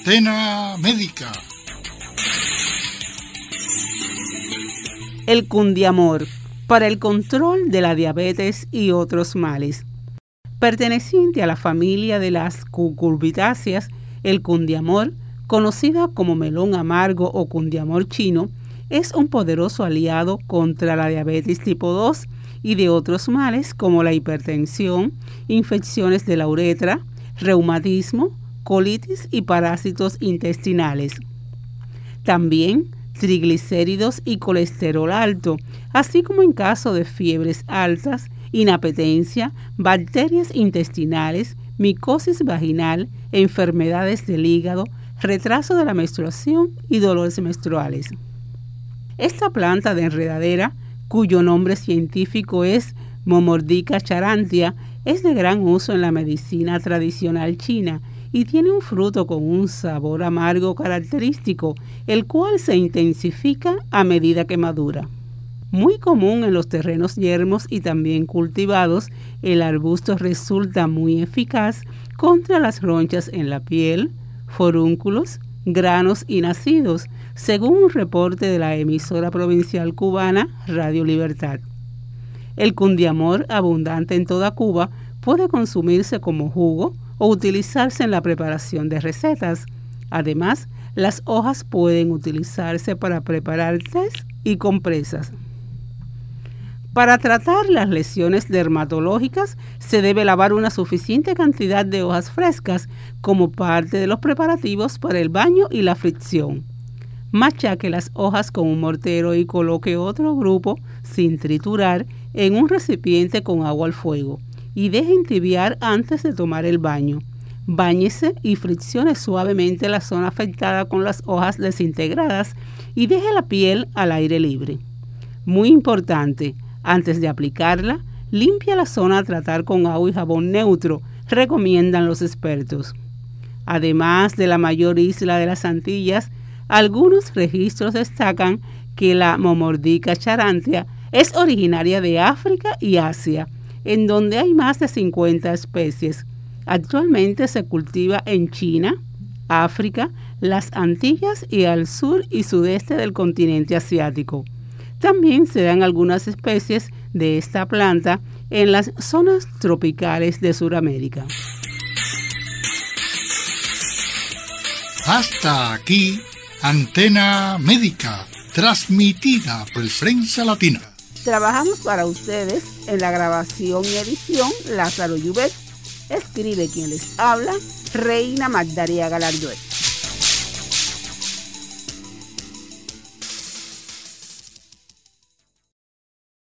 Antena Médica. El Cundiamor, para el control de la diabetes y otros males. Perteneciente a la familia de las cucurbitáceas, el Cundiamor, conocida como melón amargo o Cundiamor chino, es un poderoso aliado contra la diabetes tipo 2 y de otros males como la hipertensión, infecciones de la uretra, reumatismo, colitis y parásitos intestinales. También triglicéridos y colesterol alto, así como en caso de fiebres altas, inapetencia, bacterias intestinales, micosis vaginal, enfermedades del hígado, retraso de la menstruación y dolores menstruales. Esta planta de enredadera, cuyo nombre científico es Momordica charantia, es de gran uso en la medicina tradicional china y tiene un fruto con un sabor amargo característico, el cual se intensifica a medida que madura. Muy común en los terrenos yermos y también cultivados, el arbusto resulta muy eficaz contra las ronchas en la piel, forúnculos, granos y nacidos, según un reporte de la emisora provincial cubana Radio Libertad. El cundiamor, abundante en toda Cuba, puede consumirse como jugo o utilizarse en la preparación de recetas. Además, las hojas pueden utilizarse para preparar tés y compresas. Para tratar las lesiones dermatológicas, se debe lavar una suficiente cantidad de hojas frescas como parte de los preparativos para el baño y la fricción. Machaque las hojas con un mortero y coloque otro grupo, sin triturar, en un recipiente con agua al fuego y deje entibiar antes de tomar el baño. Báñese y friccione suavemente la zona afectada con las hojas desintegradas y deje la piel al aire libre. Muy importante, antes de aplicarla, limpia la zona a tratar con agua y jabón neutro, recomiendan los expertos. Además de la mayor isla de las Antillas, algunos registros destacan que la Momordica charantia es originaria de África y Asia, en donde hay más de 50 especies. Actualmente se cultiva en China, África, las Antillas y al sur y sudeste del continente asiático. También se dan algunas especies de esta planta en las zonas tropicales de Sudamérica. Hasta aquí, Antena Médica, transmitida por Prensa Latina. Trabajamos para ustedes en la grabación y edición Lázaro Llubet. Escribe quien les habla, Reina Magdalia Galarduet.